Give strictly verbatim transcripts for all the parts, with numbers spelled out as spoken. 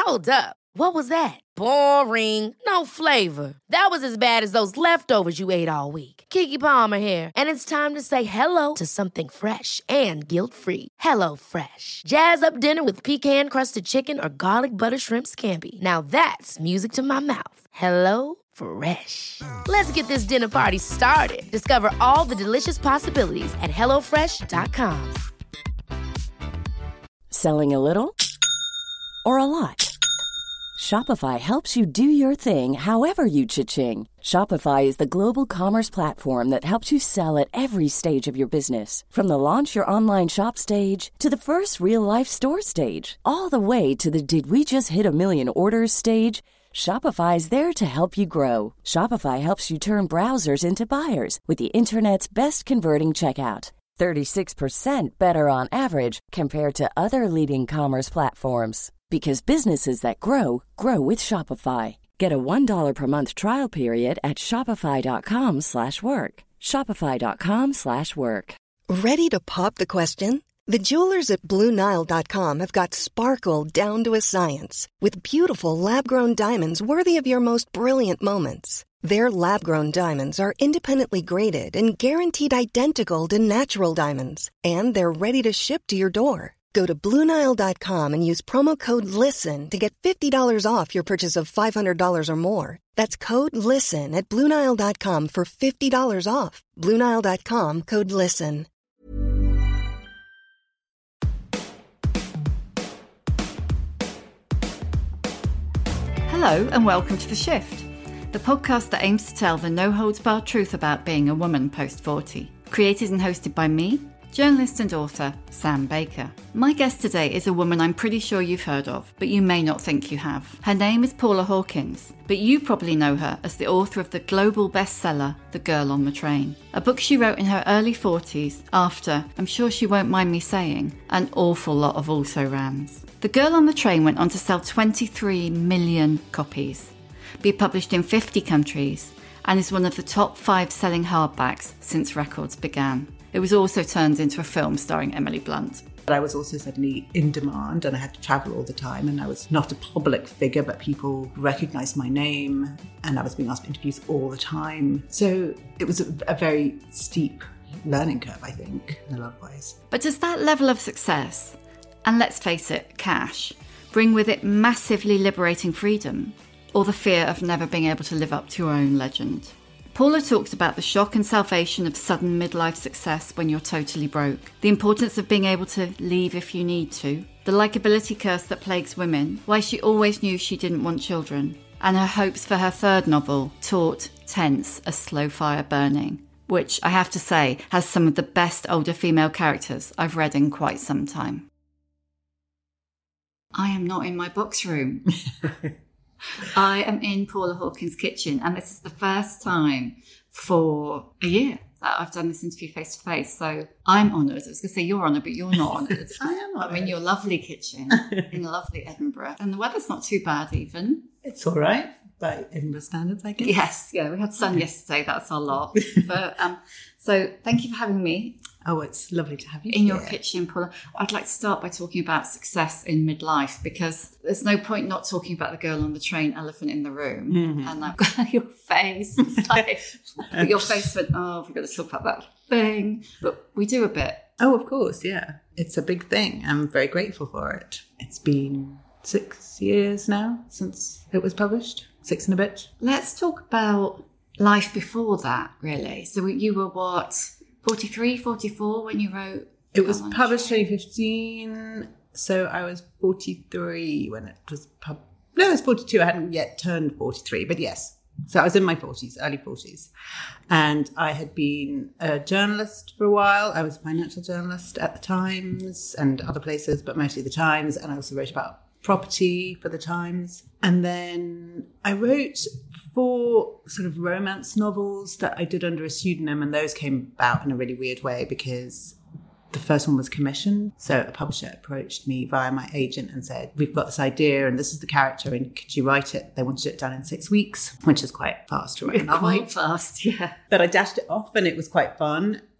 Hold up. What was that? Boring. No flavor. That was as bad as those leftovers you ate all week. Keke Palmer here, and it's time to say hello to something fresh and guilt-free. Hello Fresh. Jazz up dinner with pecan-crusted chicken or garlic butter shrimp scampi. Now that's music to my mouth. Hello Fresh. Let's get this dinner party started. Discover all the delicious possibilities at hello fresh dot com. Selling a little or a lot? Shopify helps you do your thing however you cha-ching. Shopify is the global commerce platform that helps you sell at every stage of your business. From the launch your online shop stage to the first real-life store stage, all the way to the did we just hit a million orders stage. Shopify is there to help you grow. Shopify helps you turn browsers into buyers with the internet's best converting checkout. thirty-six percent better on average compared to other leading commerce platforms. Because businesses that grow, grow with Shopify. Get a one dollar per month trial period at shopify.com slash work. Shopify.com slash work. Ready to pop the question? The jewelers at Blue Nile dot com have got sparkle down to a science with beautiful lab-grown diamonds worthy of your most brilliant moments. Their lab-grown diamonds are independently graded and guaranteed identical to natural diamonds. And they're ready to ship to your door. Go to Blue Nile dot com and use promo code LISTEN to get fifty dollars off your purchase of five hundred dollars or more. That's code LISTEN at Blue Nile dot com for fifty dollars off. Blue Nile dot com, code LISTEN. Hello and welcome to The Shift, the podcast that aims to tell the no-holds-barred truth about being a woman post forty. Created and hosted by me, journalist and author Sam Baker. My guest today is a woman I'm pretty sure you've heard of, but you may not think you have. Her name is Paula Hawkins, but you probably know her as the author of the global bestseller, The Girl on the Train, a book she wrote in her early forties after, I'm sure she won't mind me saying, an awful lot of also-rans. The Girl on the Train went on to sell twenty-three million copies, be published in fifty countries, and is one of the top five selling hardbacks since records began. It was also turned into a film starring Emily Blunt. But I was also suddenly in demand and I had to travel all the time, and I was not a public figure, but people recognised my name and I was being asked for interviews all the time. So it was a, a very steep learning curve, I think, in a lot of ways. But does that level of success, and let's face it, cash, bring with it massively liberating freedom, or the fear of never being able to live up to your own legend? Paula talks about the shock and salvation of sudden midlife success when you're totally broke, the importance of being able to leave if you need to, the likability curse that plagues women, why she always knew she didn't want children, and her hopes for her third novel, Taut, Tense, A Slow Fire Burning, which I have to say has some of the best older female characters I've read in quite some time. I am not in my box room. I am in Paula Hawkins' kitchen, and this is the first time for a year that I've done this interview face to face. So I'm honoured. I was going to say you're honoured, but you're not honoured. I am honoured. I'm in your lovely kitchen in lovely Edinburgh, and the weather's not too bad even. It's all right by Edinburgh standards, I guess. Yes, yeah, we had sun yesterday. That's our lot. But um, so thank you for having me. Oh, it's lovely to have you in here. your kitchen, Paula. I'd like to start by talking about success in midlife, because there's no point not talking about the girl on the train, elephant in the room. Mm-hmm. And I've got your face. It's like, your face went, oh, we've got to talk about that thing. But we do a bit. Oh, of course, yeah. It's a big thing. I'm very grateful for it. It's been six years now since it was published. Six and a bit. Let's talk about life before that, really. So you were what? forty-three, forty-four when you wrote? It was published twenty fifteen, so I was forty-three when it was pub. No, I was forty-two. I hadn't yet turned forty-three, but yes. So I was in my forties, early forties. And I had been a journalist for a while. I was a financial journalist at the Times and other places, but mostly the Times. And I also wrote about property for the Times. And then I wrote four sort of romance novels that I did under a pseudonym, and those came about in a really weird way because the first one was commissioned. So a publisher approached me via my agent and said, we've got this idea and this is the character and could you write it? They wanted it done in six weeks, which is quite fast to write a novel. Quite fast, yeah. But I dashed it off and it was quite fun.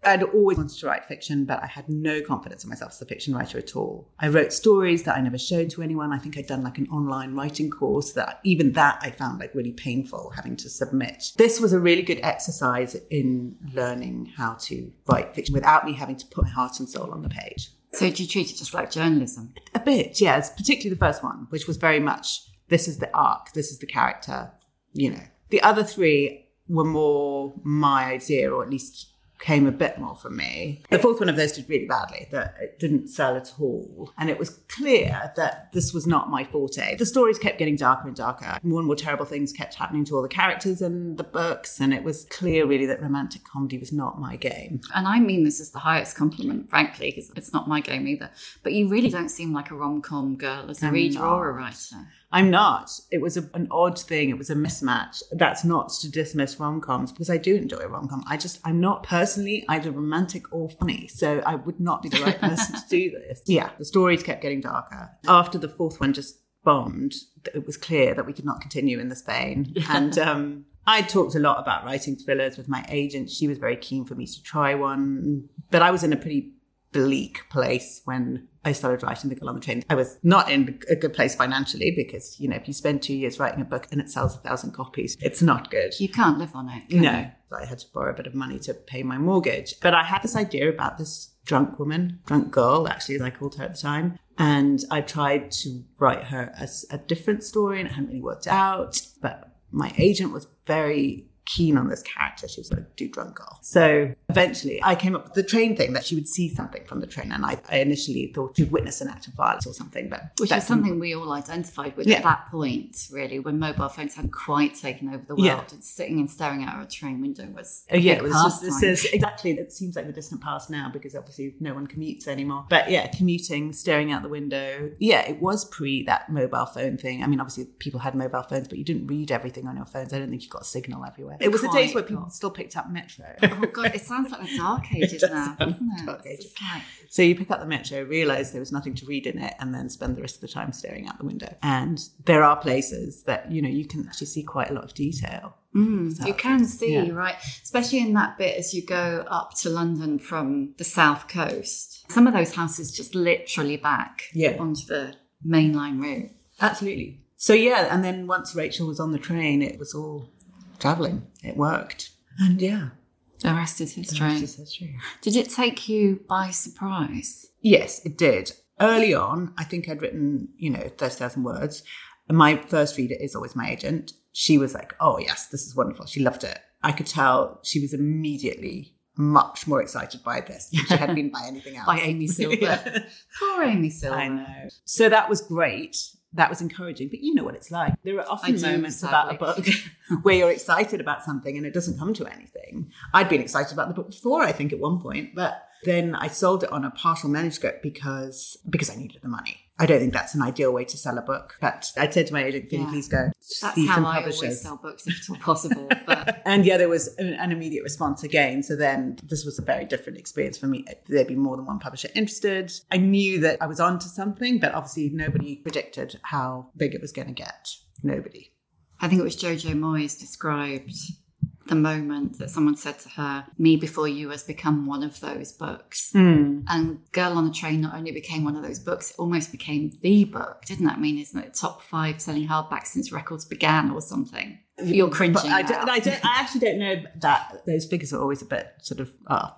I'd always wanted to write fiction, but I had no confidence in myself as a fiction writer at all. I wrote stories that I never showed to anyone. I think I'd done like an online writing course that even that I found like really painful having to submit. This was a really good exercise in learning how to write fiction without me having to put my heart and soul on the page. So did you treat it just like journalism? A bit, yes, particularly the first one, which was very much, this is the arc, this is the character, you know. The other three were more my idea, or at least came a bit more from me. The fourth one of those did really badly, that it didn't sell at all. And it was clear that this was not my forte. The stories kept getting darker and darker. More and more terrible things kept happening to all the characters in the books. And it was clear really that romantic comedy was not my game. And I mean this as the highest compliment, frankly, because it's not my game either. But you really don't seem like a rom-com girl as a I'm reader not. or a writer. I'm not. It was a, an odd thing. It was a mismatch. That's not to dismiss rom-coms, because I do enjoy a rom-com. I just, I'm not personally either romantic or funny. So I would not be the right person to do this. Yeah, the stories kept getting darker. After the fourth one just bombed, it was clear that we could not continue in this vein. And um, I talked a lot about writing thrillers with my agent. She was very keen for me to try one. But I was in a pretty bleak place when I started writing The Girl on the Train. I was not in a good place financially because, you know, if you spend two years writing a book and it sells a thousand copies, it's not good. You can't live on it. Can No. you? I had to borrow a bit of money to pay my mortgage. But I had this idea about this drunk woman, drunk girl, actually, as I called her at the time. And I tried to write her as a different story and it hadn't really worked out. But my agent was very keen on this character. She was like, do drunk girl. So eventually I came up with the train thing, that she would see something from the train. And I, I initially thought she'd witness an act of violence or something. But Which was something we all identified with Yeah. at that point, really, when mobile phones hadn't quite taken over the world. Yeah. And sitting and staring out of a train window was Oh, yeah, a it big was just, this pastime. is exactly, it seems like the distant past now because obviously no one commutes anymore. But yeah, commuting, staring out the window. Yeah, it was pre that mobile phone thing. I mean, obviously people had mobile phones, but you didn't read everything on your phones. I don't think you got a signal everywhere. It was the days where people still picked up Metro. Oh, God, it sounds like the dark ages It does now, sound doesn't like it? dark It's ages. just like, So you pick up the Metro, realise there was nothing to read in it, and then spend the rest of the time staring out the window. And there are places that, you know, you can actually see quite a lot of detail. mm, you can see, Yeah. right? Especially in that bit as you go up to London from the south coast. Some of those houses just literally back Yeah. onto the mainline route. Absolutely. So yeah, and then once Rachel was on the train, it was all travelling. It worked. And yeah. The rest is history. This is true. Did it take you by surprise? Yes, it did. Early on, I think I'd written, you know, thirty thousand words. And my first reader is always my agent. She was like, oh, yes, this is wonderful. She loved it. I could tell she was immediately much more excited by this than she had been by anything else. By Amy Silver. Yeah. Poor Amy Silver. I know. So that was great. That was encouraging. But you know what it's like. There are often I do, moments sadly. about a book where you're excited about something and it doesn't come to anything. I'd been excited about the book before, I think, at one point. But then I sold it on a partial manuscript because because I needed the money. I don't think that's an ideal way to sell a book. But I said to my agent, can you Yeah. please go That's see how some I publishers? always sell books, if at all possible. But And yeah, there was an, an immediate response again. So then this was a very different experience for me. There'd be more than one publisher interested. I knew that I was onto something, but obviously nobody predicted how big it was going to get. Nobody. I think it was Jojo Moyes described the moment that someone said to her, "Me Before You has become one of those books." Mm. And Girl on a Train not only became one of those books, it almost became the book, didn't it? I mean, isn't it top five selling hardbacks since records began or something? You're cringing But I, now. don't, I, don't, I actually don't know that. Those figures are always a bit sort of, oh.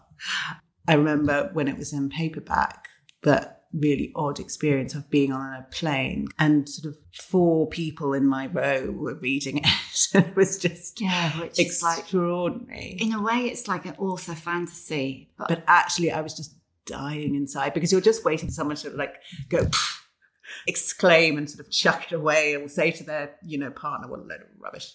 I remember when it was in paperback, that really odd experience of being on a plane and sort of four people in my row were reading it. It was just Yeah, which is like, extraordinary. in a way, it's like an author fantasy. But, But actually, I was just dying inside because you're just waiting for someone to like go, "Pfft," exclaim and sort of chuck it away and say to their, you know, partner, what a load of rubbish.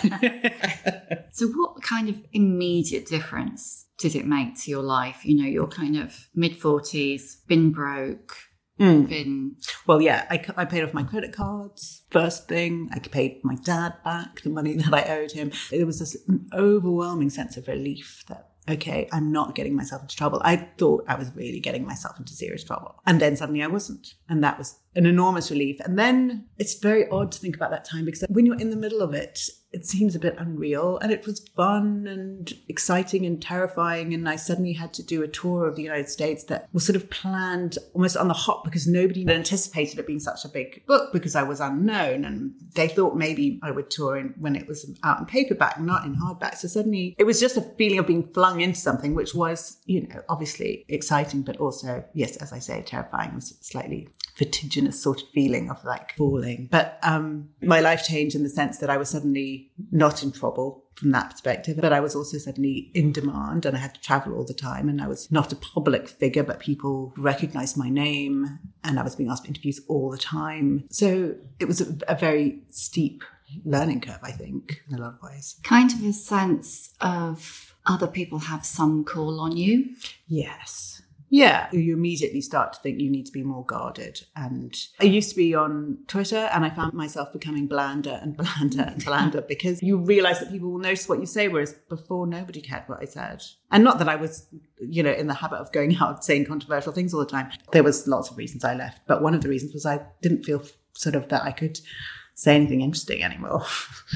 so what kind of immediate difference did it make to your life? You know, you're kind of mid-forties, been broke, Mm. been... Well, yeah, I, I paid off my credit cards. First thing, I paid my dad back the money that I owed him. There was this overwhelming sense of relief that, okay, I'm not getting myself into trouble. I thought I was really getting myself into serious trouble. And then suddenly I wasn't. And that was an enormous relief. And then it's very odd to think about that time because when you're in the middle of it, it seems a bit unreal. And it was fun and exciting and terrifying. And I suddenly had to do a tour of the United States that was sort of planned almost on the hop because nobody had anticipated it being such a big book because I was unknown. And they thought maybe I would tour in, when it was out in paperback, not in hardback. So suddenly it was just a feeling of being flung into something, which was, you know, obviously exciting, but also, yes, as I say, terrifying. It was slightly vertiginous sort of feeling of like falling. But um, my life changed in the sense that I was suddenly not in trouble from that perspective, but I was also suddenly in demand and I had to travel all the time, and I was not a public figure, but people recognized my name and I was being asked for interviews all the time. So it was a, a very steep learning curve, I think, in a lot of ways. Kind of a sense of other people have some call on you. Yes. Yeah, you immediately start to think you need to be more guarded. And I used to be on Twitter and I found myself becoming blander and blander and blander because you realise that people will notice what you say, whereas before nobody cared what I said. And not that I was, you know, in the habit of going out saying controversial things all the time. There was lots of reasons I left. But one of the reasons was I didn't feel sort of that I could say anything interesting anymore.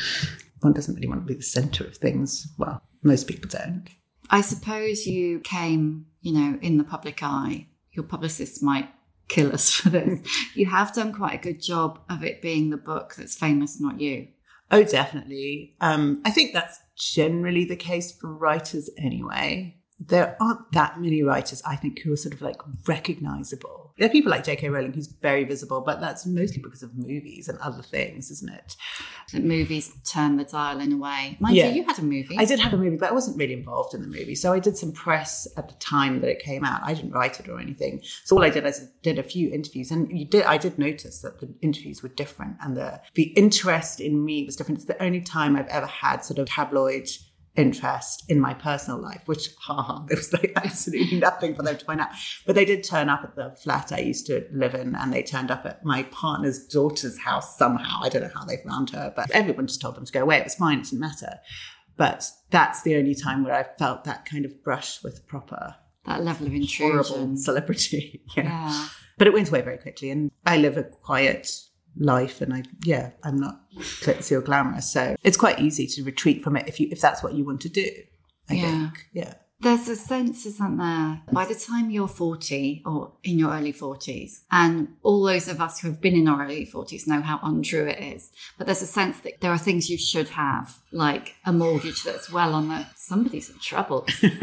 One doesn't really want to be the centre of things. Well, most people don't. I suppose you came, you know, in the public eye. Your publicists might kill us for this. You have done quite a good job of it being the book that's famous, not you. Oh, definitely. Um, I think that's generally the case for writers anyway. There aren't that many writers, I think, who are sort of like recognisable. There are people like J K Rowling who's very visible, but that's mostly because of movies and other things, isn't it? The movies turn the dial in a way. Mind yeah. you, you had a movie. I did have a movie, but I wasn't really involved in the movie. So I did some press at the time that it came out. I didn't write it or anything. So all I did is did a few interviews. And you did. I did notice that the interviews were different and the, the interest in me was different. It's the only time I've ever had sort of tabloid interest in my personal life, which haha, there was like absolutely nothing for them to find out. But they did turn up at the flat I used to live in, and they turned up at my partner's daughter's house somehow. I don't know how they found her, but everyone just told them to go away. It was fine, it didn't matter. But that's the only time where I felt that kind of brush with proper, that level of intrusion, horrible celebrity. yeah. yeah. But it went away very quickly, and I live a quiet life, and I yeah I'm not glitzy or glamorous, so it's quite easy to retreat from it if you if that's what you want to do, I yeah. think. Yeah There's a sense, isn't there, by the time you're forty or in your early forties, and all those of us who have been in our early forties know how untrue it is, but there's a sense that there are things you should have, like a mortgage that's well on the somebody's in trouble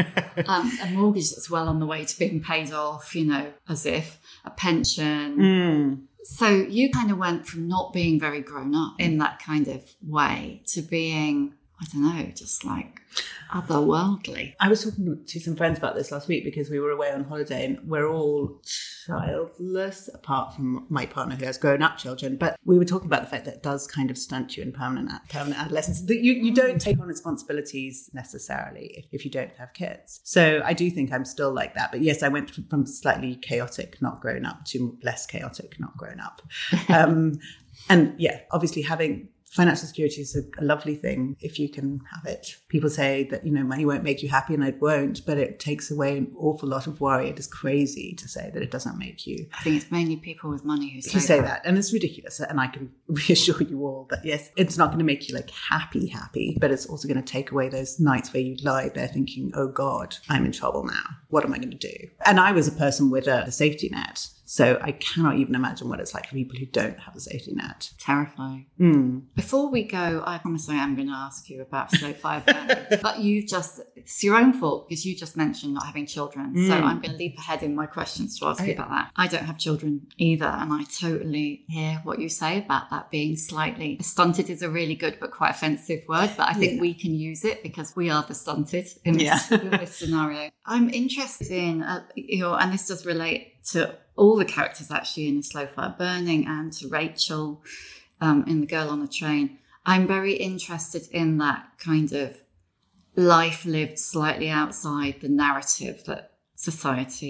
um, a mortgage that's well on the way to being paid off, you know, as if a pension. mm. So you kind of went from not being very grown up in that kind of way to being, I don't know, just like otherworldly. I was talking to some friends about this last week because we were away on holiday and we're all childless, apart from my partner who has grown-up children. But we were talking about the fact that it does kind of stunt you in permanent permanent adolescence. That you, you don't take on responsibilities necessarily if, if you don't have kids. So I do think I'm still like that. But yes, I went from slightly chaotic, not grown up, to less chaotic, not grown up. Um, and yeah, obviously having financial security is a, a lovely thing if you can have it. People say that, you know, money won't make you happy, and it won't, but it takes away an awful lot of worry. It is crazy to say that it doesn't make you. I think it's mainly people with money who say, who say that. that. And it's ridiculous. And I can reassure you all that, yes, it's not going to make you like happy, happy, but it's also going to take away those nights where you lie there thinking, oh God, I'm in trouble now. What am I going to do? And I was a person with a, a safety net. So I cannot even imagine what it's like for people who don't have a safety net. Terrifying. Mm. Before we go, I promise I am going to ask you about slow fire burning. But you just, it's your own fault because you just mentioned not having children. Mm. So I'm going to leap ahead in my questions to ask oh, you about that. I don't have children either. And I totally hear what you say about that being slightly, stunted is a really good but quite offensive word. But I think yeah. we can use it because we are the stunted in this, yeah. in this scenario. I'm interested in, uh, you know, and this does relate to all the characters actually in A Slow Fire Burning and to Rachel um, in The Girl on the Train. I'm very interested in that kind of life lived slightly outside the narrative that society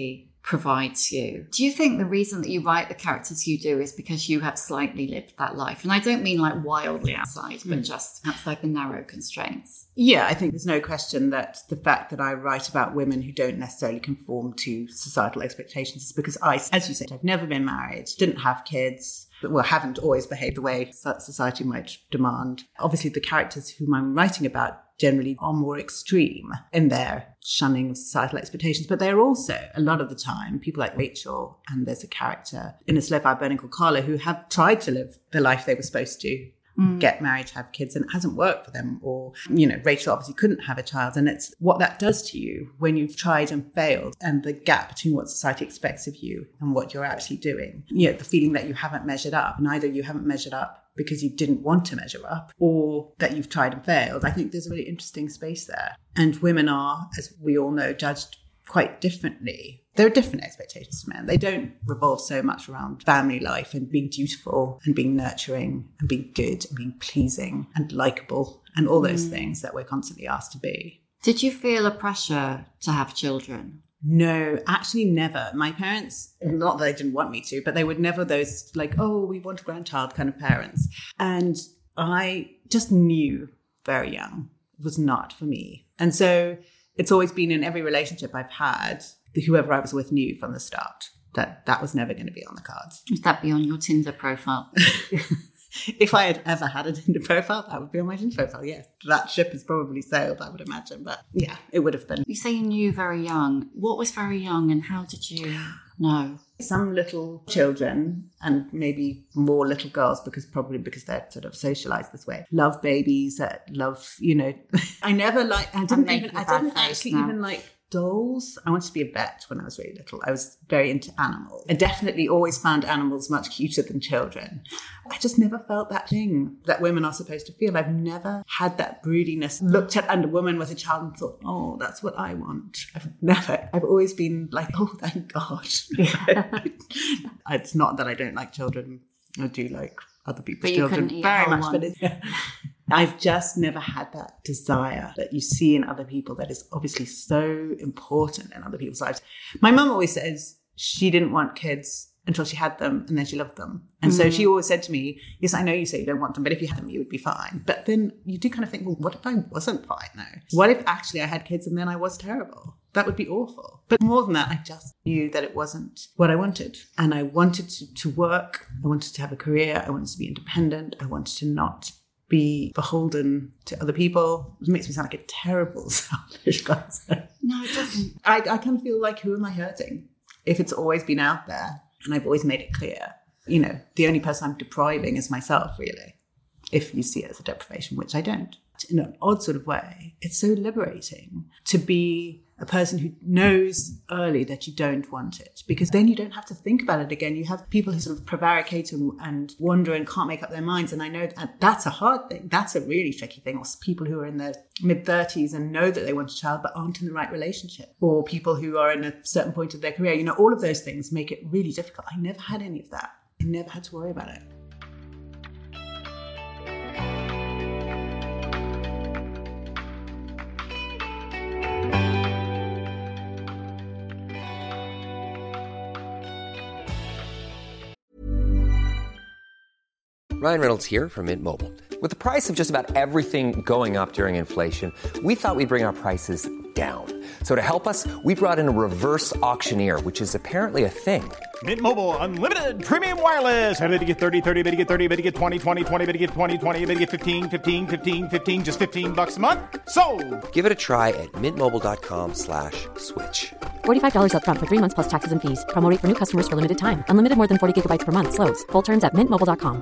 provides you. Do you think the reason that you write the characters you do is because you have slightly lived that life? And I don't mean like wildly outside, but just outside the narrow constraints. Yeah, I think there's no question that the fact that I write about women who don't necessarily conform to societal expectations is because I, as you said, I've never been married, didn't have kids, well, haven't always behaved the way society might demand. Obviously, the characters whom I'm writing about generally are more extreme in their shunning of societal expectations. But they're also, a lot of the time, people like Rachel, and there's a character in A Slow Fire Burning called Carla, who have tried to live the life they were supposed to, mm. get married, have kids, and it hasn't worked for them. Or, you know, Rachel obviously couldn't have a child. And it's what that does to you when you've tried and failed, and the gap between what society expects of you and what you're actually doing. You know, the feeling that you haven't measured up, and either you haven't measured up because you didn't want to measure up, or that you've tried and failed. I think there's a really interesting space there. And women are, as we all know, judged quite differently. There are different expectations for men. They don't revolve so much around family life and being dutiful and being nurturing and being good and being pleasing and likable and all those mm. things that we're constantly asked to be. Did you feel a pressure to have children? No, actually never. My parents, not that they didn't want me to, but they were never those like, oh, we want a grandchild kind of parents. And I just knew very young it was not for me. And so it's always been in every relationship I've had, whoever I was with knew from the start that that was never going to be on the cards. Would that be on your Tinder profile? If I had ever had a Tinder profile, that would be on my Tinder profile, yes. That ship has probably sailed, I would imagine. But yeah, it would have been. You say you knew very young. What was very young and how did you know? Some little children, and maybe more little girls, because probably because they're sort of socialized this way, love babies, uh, love, you know. I never like, I didn't even, I didn't actually now. even like dolls. I wanted to be a vet when I was really little. I was very into animals. I definitely always found animals much cuter than children. I just never felt that thing that women are supposed to feel. I've never had that broodiness, looked at a woman with a child and thought, oh, that's what I want. I've never. I've always been like, oh, thank God. Yeah. It's not that I don't like children. I do like other people's children very much. One. But it's, I've just never had that desire that you see in other people that is obviously so important in other people's lives. My mum always says she didn't want kids until she had them, and then she loved them. And mm. so she always said to me, yes, I know you say you don't want them, but if you had them, you would be fine. But then you do kind of think, well, what if I wasn't fine now? What if actually I had kids and then I was terrible? That would be awful. But more than that, I just knew that it wasn't what I wanted. And I wanted to, to work. I wanted to have a career. I wanted to be independent. I wanted to not be beholden to other people. It makes me sound like a terrible, selfish person. No, it doesn't. I, I kind of feel like, who am I hurting? If it's always been out there, and I've always made it clear, you know, the only person I'm depriving is myself, really, if you see it as a deprivation, which I don't. In an odd sort of way, it's so liberating to be a person who knows early that you don't want it, because then you don't have to think about it again. You have people who sort of prevaricate and, and wonder and can't make up their minds. And I know that that's a hard thing. That's a really tricky thing. Or people who are in their mid thirties and know that they want a child but aren't in the right relationship. Or people who are in a certain point of their career. You know, all of those things make it really difficult. I never had any of that. I never had to worry about it. Ryan Reynolds here from Mint Mobile. With the price of just about everything going up during inflation, we thought we'd bring our prices down. So to help us, we brought in a reverse auctioneer, which is apparently a thing. Mint Mobile Unlimited Premium Wireless. How to get thirty, thirty, how to get thirty, how to get twenty, twenty, twenty, how to get twenty, twenty, how to get fifteen, fifteen, fifteen, fifteen, just fifteen bucks a month? Sold! Give it a try at mintmobile.com slash switch. forty-five dollars up front for three months plus taxes and fees. Promo rate for new customers for limited time. Unlimited more than forty gigabytes per month. Slows full terms at mint mobile dot com.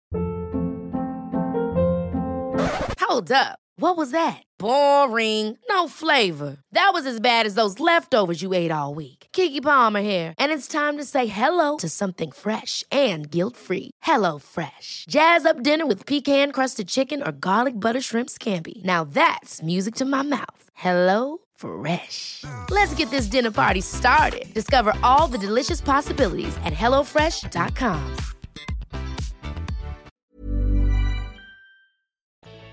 Hold up. What was that? Boring. No flavor. That was as bad as those leftovers you ate all week. Keke Palmer here, and it's time to say hello to something fresh and guilt-free. Hello Fresh. Jazz up dinner with pecan-crusted chicken or garlic butter shrimp scampi. Now that's music to my mouth. Hello Fresh. Let's get this dinner party started. Discover all the delicious possibilities at hello fresh dot com.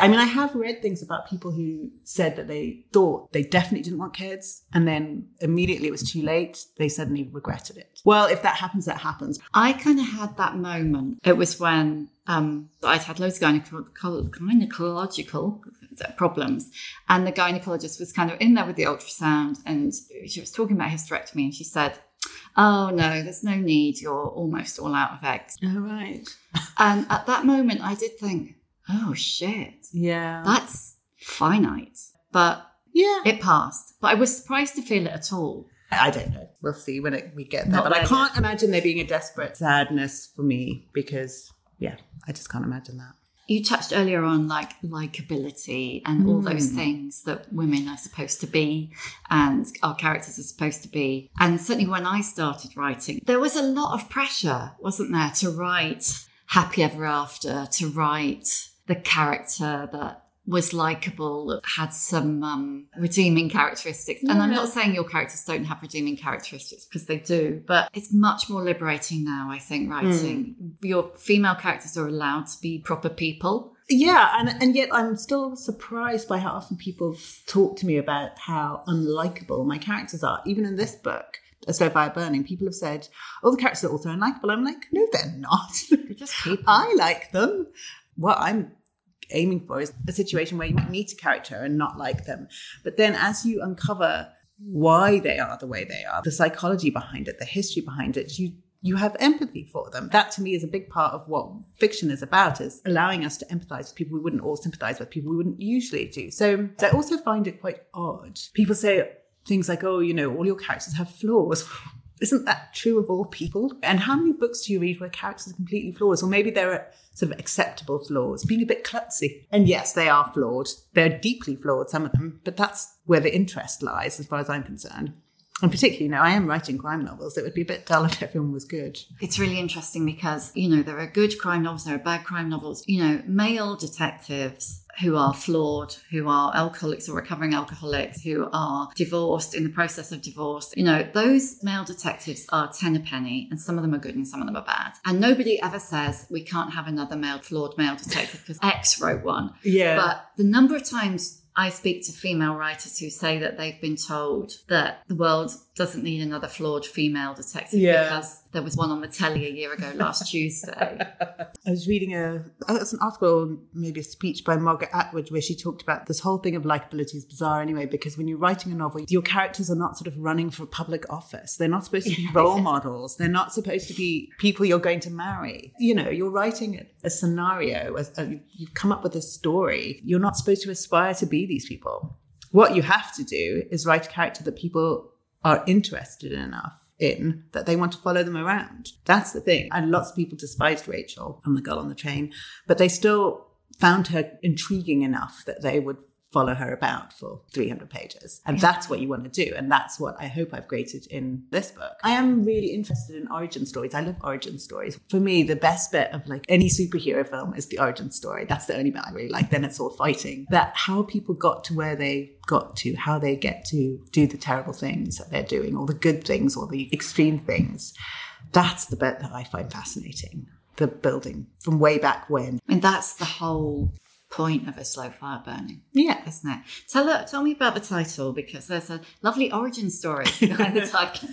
I mean, I have read things about people who said that they thought they definitely didn't want kids, and then immediately it was too late. They suddenly regretted it. Well, if that happens, that happens. I kind of had that moment. It was when um, I'd had loads of gyneco- gynecological problems, and the gynecologist was kind of in there with the ultrasound, and she was talking about hysterectomy, and she said, "Oh no, there's no need. You're almost all out of eggs." Oh, right. And at that moment, I did think, oh shit, yeah, that's finite. But yeah, it passed. But I was surprised to feel it at all. I don't know. We'll see when it, we get there. Not but I there can't yet. imagine there being a desperate sadness for me because, yeah, I just can't imagine that. You touched earlier on like likability and all those things that women are supposed to be and our characters are supposed to be. And certainly when I started writing, there was a lot of pressure, wasn't there, to write happy ever after, to write the character that was likable, that had some um, redeeming characteristics. And I'm not saying your characters don't have redeeming characteristics, because they do, but it's much more liberating now, I think, writing. Mm. Your female characters are allowed to be proper people. Yeah, and, and yet I'm still surprised by how often people talk to me about how unlikable my characters are. Even in this book, A Slow Fire Burning, people have said, oh, the characters are also unlikable. I'm like, no, they're not. They're just people. I like them. What I'm aiming for is a situation where you might meet a character and not like them. But then as you uncover why they are the way they are, the psychology behind it, the history behind it, you you have empathy for them. That to me is a big part of what fiction is about, is allowing us to empathize with people we wouldn't all sympathize with, people we wouldn't usually do. So, so I also find it quite odd. People say things like, oh, you know, all your characters have flaws. Isn't that true of all people? And how many books do you read where characters are completely flawed? Or maybe there are sort of acceptable flaws, being a bit klutzy. And yes, they are flawed. They're deeply flawed, some of them, but that's where the interest lies, as far as I'm concerned. And particularly, you know, I am writing crime novels. It would be a bit dull if everyone was good. It's really interesting because, you know, there are good crime novels, there are bad crime novels. You know, male detectives who are flawed, who are alcoholics or recovering alcoholics, who are divorced, in the process of divorce. You know, those male detectives are ten a penny, and some of them are good and some of them are bad. And nobody ever says we can't have another male, flawed male detective because X wrote one. Yeah. But the number of times I speak to female writers who say that they've been told that the world doesn't need another flawed female detective yeah. because there was one on the telly a year ago last Tuesday. I was reading a, oh, it's an article, maybe a speech by Margaret Atwood, where she talked about this whole thing of likability is bizarre anyway, because when you're writing a novel, your characters are not sort of running for public office. They're not supposed to be role models. They're not supposed to be people you're going to marry. You know, you're writing a scenario, a, a, you've come up with a story. You're not supposed to aspire to be these people. What you have to do is write a character that people are interested in enough in that they want to follow them around. That's the thing. And lots of people despised Rachel and the girl on the train, but they still found her intriguing enough that they would follow her about for three hundred pages. And that's what you want to do. And that's what I hope I've created in this book. I am really interested in origin stories. I love origin stories. For me, the best bit of like any superhero film is the origin story. That's the only bit I really like. Then it's all fighting. That how people got to where they got to, how they get to do the terrible things that they're doing, or the good things, or the extreme things. That's the bit that I find fascinating. The building from way back when. I mean, that's the whole point of A Slow Fire Burning. Yeah. Isn't it? Tell, tell me about the title, because there's a lovely origin story behind the title.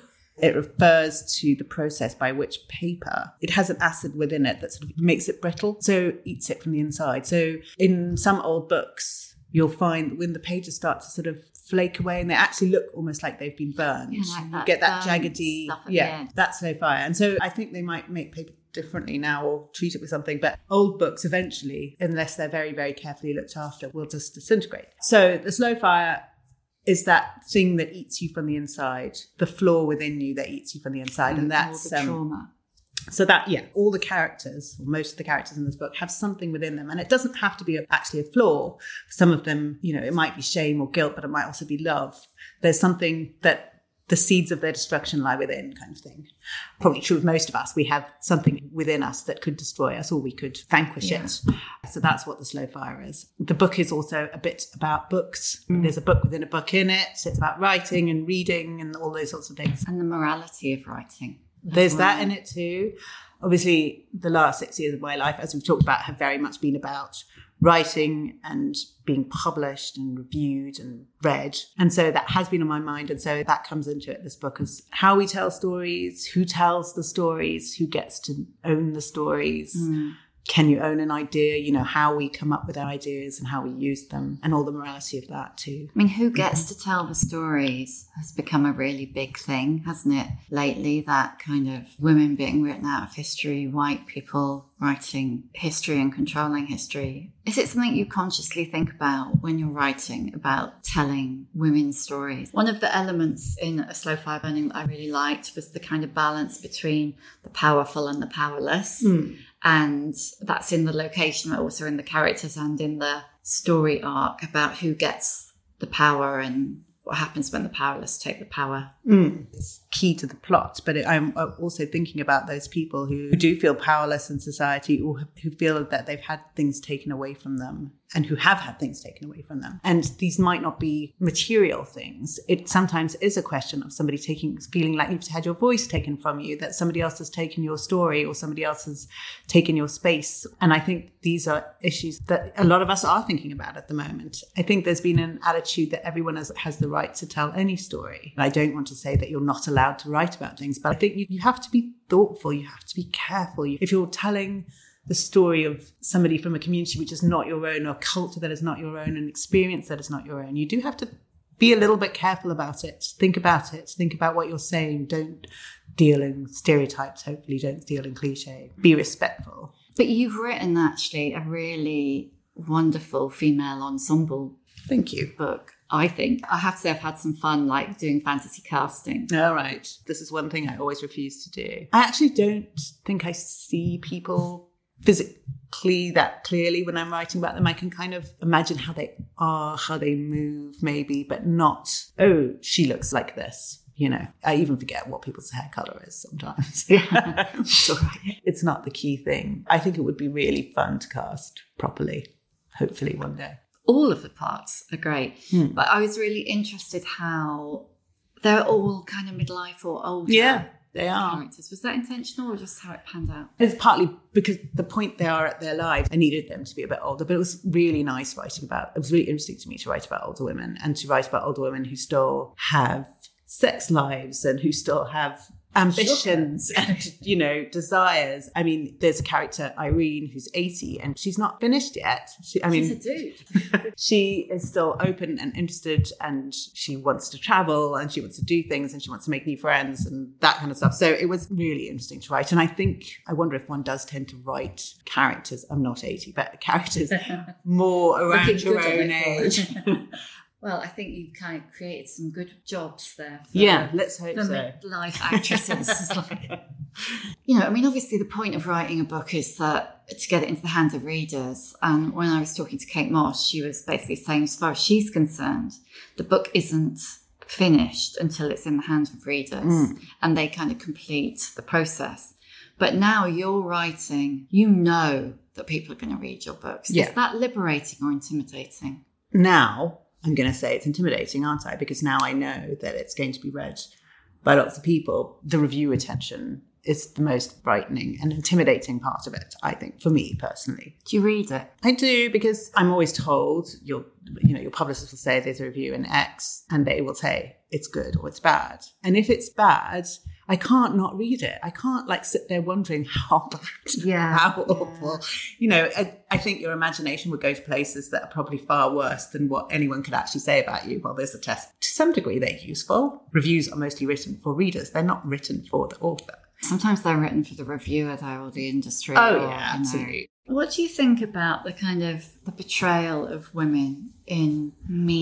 It refers to the process by which paper, it has an acid within it that sort of makes it brittle, so it eats it from the inside. So in some old books, you'll find when the pages start to sort of flake away and they actually look almost like they've been burned. Yeah, like that you get that burnt jaggedy, stuff at yeah, the end. that's slow fire. And so I think they might make paper differently now or treat it with something, but old books eventually, unless they're very, very carefully looked after, will just disintegrate. So the slow fire is that thing that eats you from the inside, the flaw within you that eats you from the inside. And, and that's all the trauma. Um, so that, yeah, all the characters, or most of the characters in this book, have something within them. And it doesn't have to be a, actually a flaw. Some of them, you know, it might be shame or guilt, but it might also be love. There's something that the seeds of their destruction lie within, kind of thing. Probably true of most of us. We have something within us that could destroy us, or we could vanquish yeah. it. So that's what the slow fire is. The book is also a bit about books. Mm. There's a book within a book in it. It's about writing and reading and all those sorts of things. And the morality of writing. There's well. that in it too. Obviously, the last six years of my life, as we've talked about, have very much been about writing and being published and reviewed and read. And so that has been on my mind. And so that comes into it, this book, is how we tell stories, who tells the stories, who gets to own the stories. Mm. Can you own an idea? You know, how we come up with our ideas and how we use them, and all the morality of that too. I mean, who gets to tell the stories has become a really big thing, hasn't it, lately? That kind of women being written out of history, white people writing history and controlling history. Is it something you consciously think about when you're writing about telling women's stories? One of the elements in A Slow Fire Burning that I really liked was the kind of balance between the powerful and the powerless. Mm. And that's in the location, but also in the characters and in the story arc about who gets the power and what happens when the powerless take the power. Mm. It's key to the plot, but it, I'm also thinking about those people who do feel powerless in society, or who feel that they've had things taken away from them, and who have had things taken away from them. And these might not be material things. It sometimes is a question of somebody taking, feeling like you've had your voice taken from you, that somebody else has taken your story, or somebody else has taken your space. And I think these are issues that a lot of us are thinking about at the moment. I think there's been an attitude that everyone has, has the right to tell any story. I don't want to say that you're not allowed to write about things, but I think you, you have to be thoughtful. You have to be careful. If you're telling the story of somebody from a community which is not your own, or a culture that is not your own, an experience that is not your own, you do have to be a little bit careful about it. Think about it. Think about what you're saying. Don't deal in stereotypes. Hopefully don't deal in cliche. Be respectful. But you've written actually a really wonderful female ensemble Thank you. book. I think. I have to say I've had some fun like doing fantasy casting. All right. This is one thing I always refuse to do. I actually don't think I see people physically that clearly when I'm writing about them. I can kind of imagine how they are, how they move maybe, but not, oh, she looks like this. You know, I even forget what people's hair color is sometimes. It's all right. It's not the key thing. I think it would be really fun to cast properly, hopefully one day. All of the parts are great. Hmm. But I was really interested how they're all kind of midlife or older. Yeah, they are. Characters. Was that intentional or just how it panned out? It's partly because the point they are at their lives, I needed them to be a bit older, but it was really nice writing about, it was really interesting to me to write about older women, and to write about older women who still have sex lives and who still have ambitions and, you know, desires. I mean, there's a character, Irene, who's eighty and she's not finished yet. She, I mean, she's a dude. She is still open and interested, and she wants to travel, and she wants to do things, and she wants to make new friends and that kind of stuff. So it was really interesting to write. And I think, I wonder if one does tend to write characters, I'm not eighty, but characters more around your own age. Well, I think you've kind of created some good jobs there. For, yeah, let's hope for so. Midlife actresses. Like, you know, I mean, obviously the point of writing a book is that to get it into the hands of readers. And when I was talking to Kate Moss, she was basically saying, as far as she's concerned, the book isn't finished until it's in the hands of readers, mm. and they kind of complete the process. But now you're writing, you know that people are going to read your books. Yeah. Is that liberating or intimidating? Now, I'm going to say it's intimidating, aren't I? Because now I know that it's going to be read by lots of people. The review attention is the most frightening and intimidating part of it, I think, for me personally. Do you read it? I do, because I'm always told, your, you know, your publicist will say there's a review in X, and they will say it's good or it's bad. And if it's bad, I can't not read it. I can't like sit there wondering how bad, yeah, how awful. Yeah. You know, I, I think your imagination would go to places that are probably far worse than what anyone could actually say about you. Well, there's a test. To some degree, they're useful. Reviews are mostly written for readers. They're not written for the author. Sometimes they're written for the reviewer, though, or the industry. Oh, or, yeah, absolutely. You know. What do you think about the kind of the portrayal of women in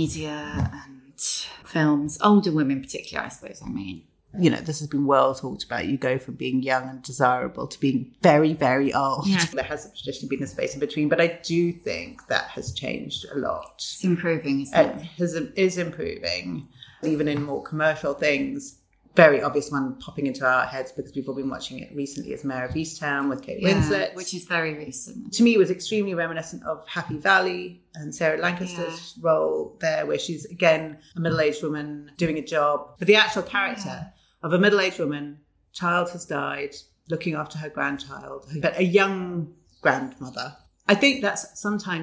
media and films? Older women particularly, I suppose, I mean. You know, this has been well talked about. You go from being young and desirable to being very, very old. Yeah. There hasn't traditionally been a space in between, but I do think that has changed a lot. It's improving, isn't it? It has, is improving, even in more commercial things. Very obvious one popping into our heads because people have been watching it recently is Mare of Easttown with Kate yeah, Winslet. Which is very recent. To me, it was extremely reminiscent of Happy Valley and Sarah Lancaster's yeah. role there, where she's, again, a middle-aged woman doing a job. But the actual character yeah. of a middle-aged woman, child has died, looking after her grandchild, but a young grandmother. I think that's sometimes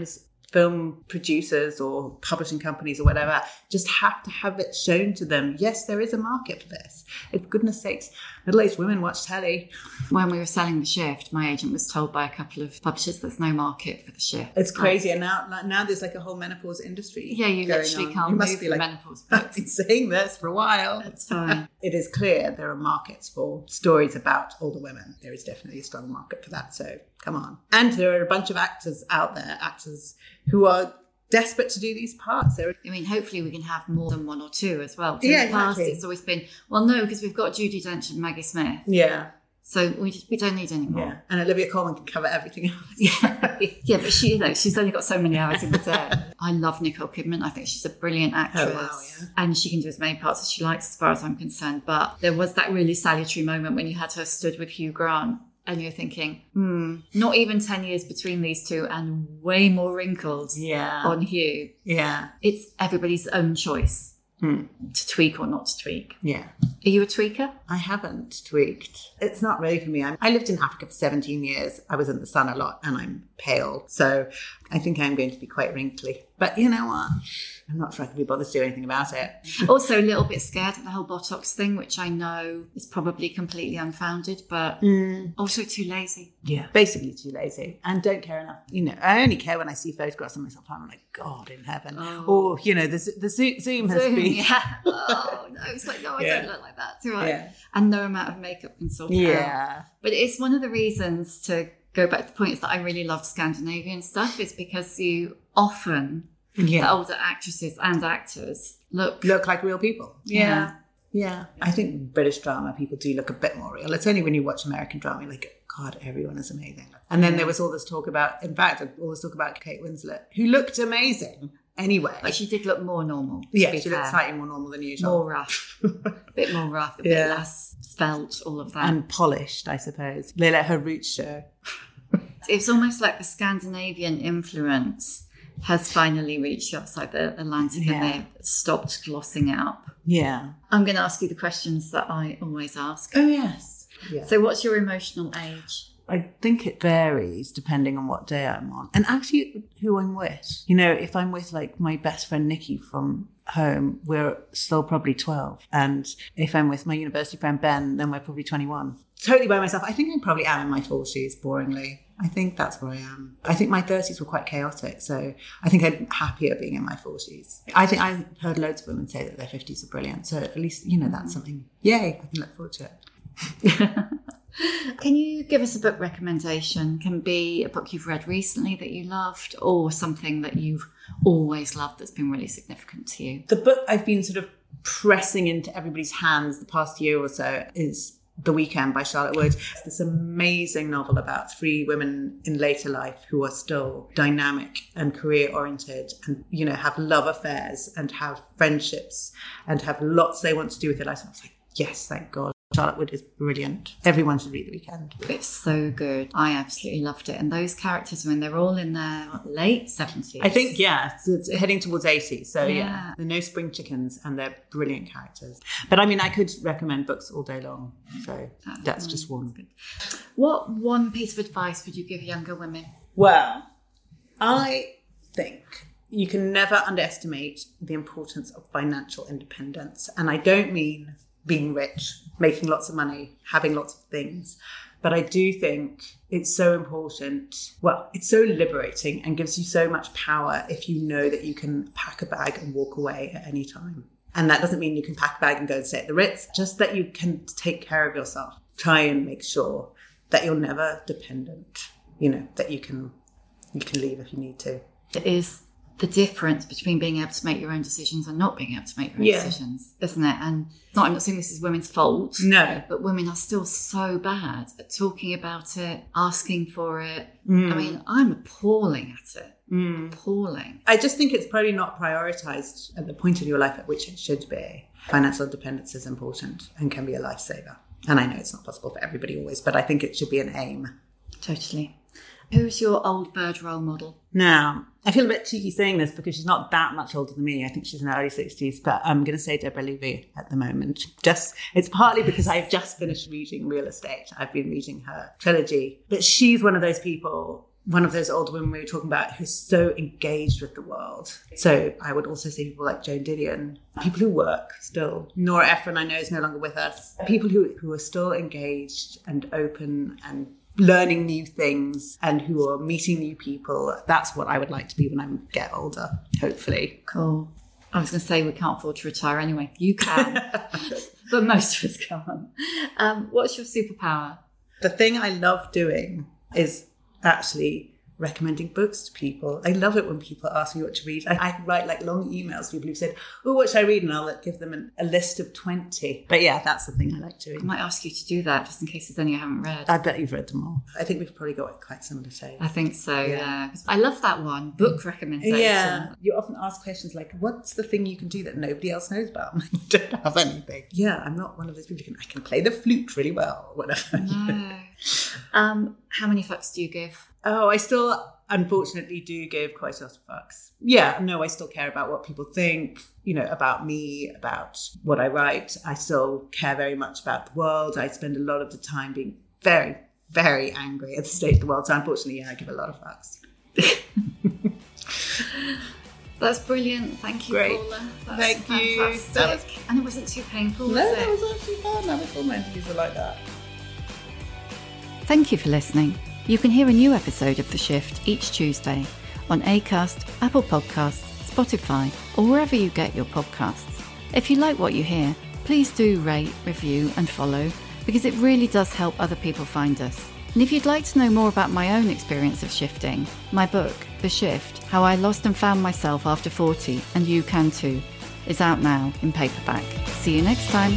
film producers or publishing companies or whatever just have to have it shown to them, yes, there is a market for this. For goodness sakes, middle-aged women watch telly. When we were selling The Shift, my agent was told by a couple of publishers there's no market for The Shift. It's crazy. And now now there's like a whole menopause industry. Yeah, you literally on. can't you move must be for like, menopause I've books. been saying this for a while. It's fine. It is clear there are markets for stories about older women. There is definitely a strong market for that. So come on. And there are a bunch of actors out there, actors who are desperate to do these parts. They're... I mean, hopefully we can have more than one or two as well. Yeah, in the past, exactly. it's always been, well, no, because we've got Judi Dench and Maggie Smith. Yeah. So we just, we don't need any more. Yeah. And Olivia Colman can cover everything else. Yeah, yeah, but she, you know, she's only got so many hours in the day. I love Nicole Kidman. I think she's a brilliant actress. Oh, wow, yeah. And she can do as many parts as she likes, as far as I'm concerned. But there was that really salutary moment when you had her stood with Hugh Grant. And you're thinking, hmm, not even ten years between these two and way more wrinkles Yeah. on Hugh. Yeah. It's everybody's own choice Hmm. to tweak or not to tweak. Yeah. Are you a tweaker? I haven't tweaked. It's not really for me. I'm, I lived in Africa for seventeen years. I was in the sun a lot and I'm pale. So I think I'm going to be quite wrinkly. But you know what? I'm not sure I can be bothered to do anything about it. Also a little bit scared of the whole Botox thing, which I know is probably completely unfounded, but Mm. also too lazy. Yeah. Basically too lazy and don't care enough. You know, I only care when I see photographs of myself. I'm like, God in heaven. Oh. Or, you know, the, the Zoom, Zoom has Zoom, been... yeah. Oh, no, it's like, no, I Yeah. don't look like that, do I? Yeah. And no amount of makeup can sort it out. Yeah. But it's one of the reasons, to go back to the points, that I really loved Scandinavian stuff, is because you often, Yeah. the older actresses and actors, look... Look like real people. Yeah. Yeah. I think British drama, people do look a bit more real. It's only when you watch American drama, you're like, God, everyone is amazing. And then there was all this talk about, in fact, all this talk about Kate Winslet, who looked amazing anyway. But she did look more normal. to Yeah, be she fair. looked slightly more normal than usual. More rough. A bit more rough, a bit Yeah. less svelte, all of that. And polished, I suppose. They let her roots show. It's almost like the Scandinavian influence has finally reached outside the Atlantic Yeah. and they've stopped glossing it up. Yeah. I'm going to ask you the questions that I always ask. Oh, yes. Yeah. So what's your emotional age? I think it varies depending on what day I'm on. And actually who I'm with. You know, if I'm with like my best friend Nikki from home, we're still probably twelve. And if I'm with my university friend Ben, then we're probably twenty-one. Totally by myself. I think I probably am in my forties, boringly. I think that's where I am. I think my thirties were quite chaotic. So I think I'm happier being in my forties. I think I've heard loads of women say that their fifties are brilliant. So at least, you know, that's something, yay, I can look forward to it. Can you give us a book recommendation? Can be a book you've read recently that you loved, or something that you've always loved that's been really significant to you? The book I've been sort of pressing into everybody's hands the past year or so is The Weekend by Charlotte Wood. It's this amazing novel about three women in later life who are still dynamic and career oriented and, you know, have love affairs and have friendships and have lots they want to do with their lives. I was like, yes, thank God. Charlotte Wood is brilliant. Everyone should read The Weekend. It's so good. I absolutely loved it. And those characters, I mean, they're all in their what, late seventies. I think, yeah, so it's heading towards eighty. So, yeah. Yeah. They're no spring chickens and they're brilliant characters. But, I mean, I could recommend books all day long. So that's just one. What one piece of advice would you give younger women? Well, I think you can never underestimate the importance of financial independence. And I don't mean being rich, making lots of money, having lots of things. But I do think it's so important. Well, it's so liberating and gives you so much power if you know that you can pack a bag and walk away at any time. And that doesn't mean you can pack a bag and go and stay at the Ritz, just that you can take care of yourself. Try and make sure that you're never dependent, you know, that you can you can leave if you need to. It is the difference between being able to make your own decisions and not being able to make your own Yeah. decisions, isn't it? And it's not, I'm not saying this is women's fault. No. But women are still so bad at talking about it, asking for it. Mm. I mean, I'm appalling at it. Mm. Appalling. I just think it's probably not prioritised at the point of your life at which it should be. Financial independence is important and can be a lifesaver. And I know it's not possible for everybody always, but I think it should be an aim. Totally. Who's your old bird role model? Now, I feel a bit cheeky saying this because she's not that much older than me. I think she's in her early sixties, but I'm going to say Deborah Levy at the moment. Just It's partly because I've just finished reading Real Estate. I've been reading her trilogy. But she's one of those people one of those older women we were talking about who's so engaged with the world. So I would also say people like Joan Didion, people who work still. Nora Ephron, I know, is no longer with us. People who, who are still engaged and open and learning new things and who are meeting new people. That's what I would like to be when I get older, hopefully. Cool. I was going to say we can't afford to retire anyway. You can, but most of us can't. Um, what's your superpower? The thing I love doing is actually recommending books to people. I love it when people ask me what to read. I, I write like long emails to people who've said, oh, what should I read? And I'll like, give them an, a list of twenty. But yeah, that's the thing I like doing. I might ask you to do that just in case there's any I haven't read. I bet you've read them all. I think we've probably got quite similar tastes. I think so, yeah. yeah. I love that one, book recommendation. Yeah. You often ask questions like, what's the thing you can do that nobody else knows about? I don't have anything. Yeah, I'm not one of those people who can, I can play the flute really well, or whatever. No. um, how many fucks do you give? Oh, I still, unfortunately, do give quite a lot of fucks. Yeah, no, I still care about what people think, you know, about me, about what I write. I still care very much about the world. I spend a lot of the time being very, very angry at the state of the world. So unfortunately, yeah, I give a lot of fucks. That's brilliant. Thank you, Great. Paula. That's Thank fantastic. you. That was... And it wasn't too painful, was no, it? that was actually fun. I was all my interviews are like that. Thank you for listening. You can hear a new episode of The Shift each Tuesday on Acast, Apple Podcasts, Spotify, or wherever you get your podcasts. If you like what you hear, please do rate, review and follow, because it really does help other people find us. And if you'd like to know more about my own experience of shifting, my book, The Shift, How I Lost and Found Myself After forty, and you can too, is out now in paperback. See you next time.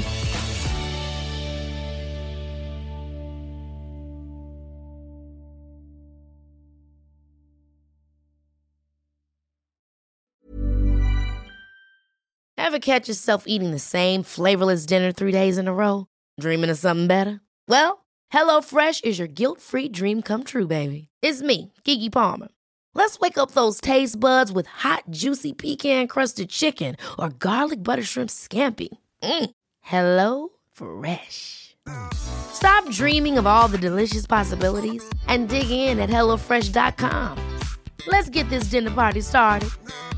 Ever catch yourself eating the same flavorless dinner three days in a row? Dreaming of something better? Well, HelloFresh is your guilt-free dream come true, baby. It's me, Keke Palmer. Let's wake up those taste buds with hot, juicy pecan-crusted chicken or garlic butter shrimp scampi. Mm. Hello Fresh. Stop dreaming of all the delicious possibilities and dig in at hello fresh dot com. Let's get this dinner party started.